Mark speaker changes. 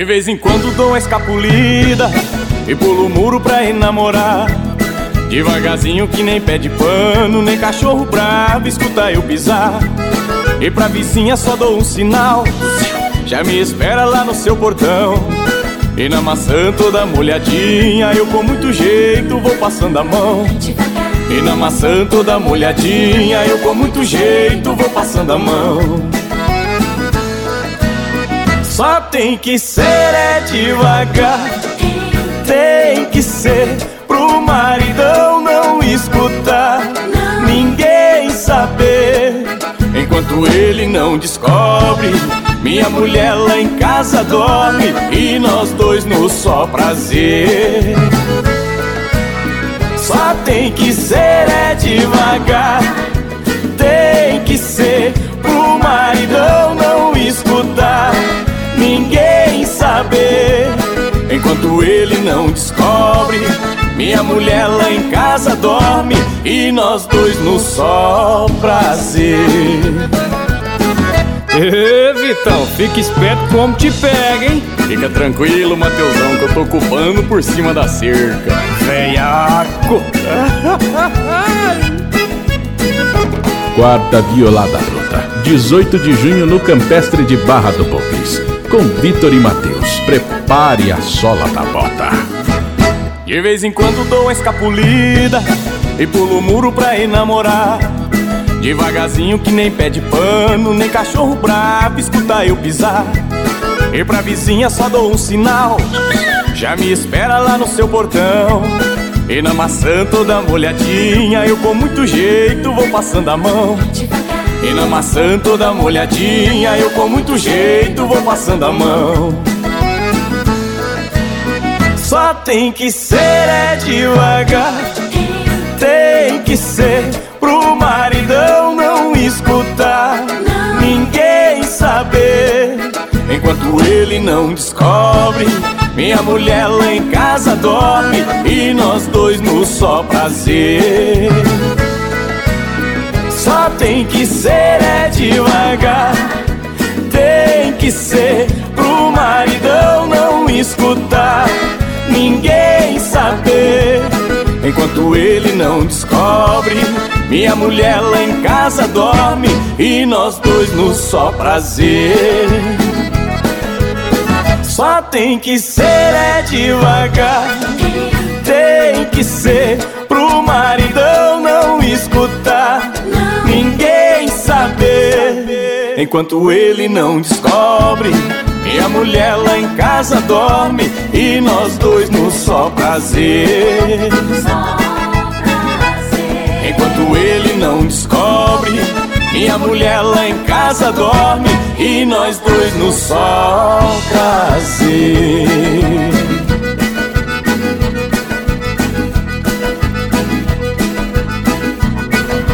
Speaker 1: De vez em quando dou uma escapulida e pulo o muro pra ir namorar. Devagarzinho que nem pé de pano, nem cachorro bravo escuta eu pisar. E pra vizinha só dou um sinal, já me espera lá no seu portão. E na maçã toda molhadinha, eu com muito jeito vou passando a mão. E na maçã toda molhadinha, eu com muito jeito vou passando a mão. Só tem que ser devagar, tem que ser pro maridão não escutar, ninguém saber. Enquanto ele não descobre, minha mulher lá em casa dorme e nós dois no só prazer. Só tem que ser devagar, tem que ser pro maridão não escutar, ninguém saber. Enquanto ele não descobre, minha mulher lá em casa dorme e nós dois no só prazer.
Speaker 2: Ê, Vitão, fica esperto como te pega, hein?
Speaker 1: Fica tranquilo, Mateusão, que eu tô ocupando por cima da cerca.
Speaker 2: Veiaco!
Speaker 3: Quarta Violada Bruta, 18 de junho no Campestre de Barra do Bocris. Com Vitor e Matheus, prepare a sola da bota.
Speaker 1: De vez em quando dou uma escapulida e pulo o muro pra ir namorar. Devagarzinho que nem pé de pano, nem cachorro bravo escuta eu pisar. E pra vizinha só dou um sinal, já me espera lá no seu portão. E na maçã toda molhadinha, eu com muito jeito vou passando a mão. E na maçã toda molhadinha, eu com muito jeito vou passando a mão. Só tem que ser devagar, tem que ser pro maridão não escutar, ninguém saber. Enquanto ele não descobre, minha mulher lá em casa dorme e nós dois no só prazer. Só tem que ser devagar, tem que ser pro maridão não escutar, ninguém saber. Enquanto ele não descobre, minha mulher lá em casa dorme e nós dois no só prazer. Só tem que ser devagar, tem que ser pro maridão não escutar, ninguém saber. Enquanto ele não descobre, minha mulher lá em casa dorme e nós dois no só prazer. Enquanto ele não descobre, minha mulher lá em casa dorme e nós dois no só prazer.